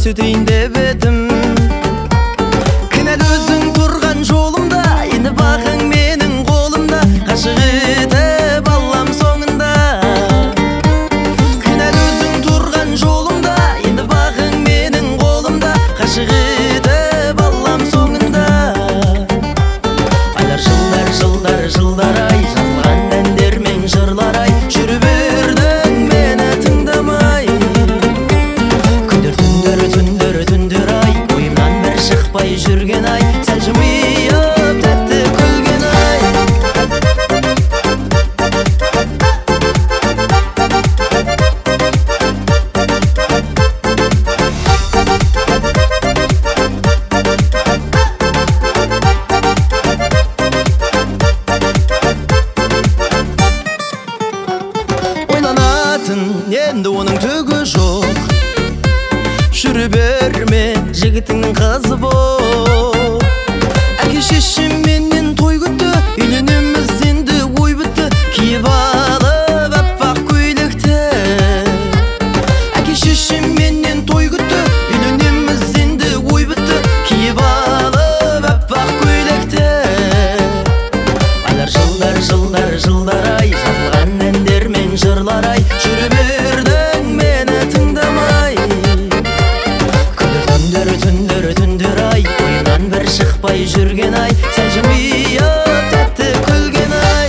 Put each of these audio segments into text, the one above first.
көрсөтейін деп едім. Кінәлі өзің тұрған жолымда, енді бағың менің қолымда, ғашық етіп алам соңында. Кінәлі өзің тұрған жолымда, енді бағың менің қолымда, ғашық етіп алам соңында. Айлар, жылдар, жылдар, жылдар ай, жазылған әндер мен жырлар ай, жүріп бердің мені тыңдамай. Күндер, түндер, түндер, түндер ай, ойымнан бір шықпай жүрген ай, сәл жымиып тәтті күлген ай. Ойланатын енді оның түгі жоқ, жүре берме жігітіңнің қызы боп. Әке шешем менен той күтті, үйленеміз енді ой бітті, киіп алып аппақ көйлекті. Әке шешем менен той күтті, үйленеміз енді ой бітті, киіп алып аппақ көйлекті. Айлар, жылдар, жылдар, жылдар ай, жазылған әндер мен жырлар ай, жүре бердің мені тыңдамай. Күндер, түндер, түндер ай, ойымнан бір шықпай жүрген ай, сәл жымиып тәтті күлген ай.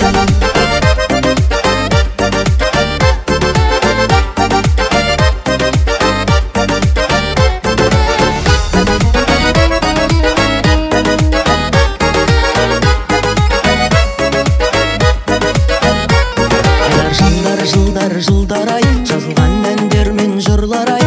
Айлар, жылдар, жылдар, жылдар ай, жазылған әндер мен жырлар ай,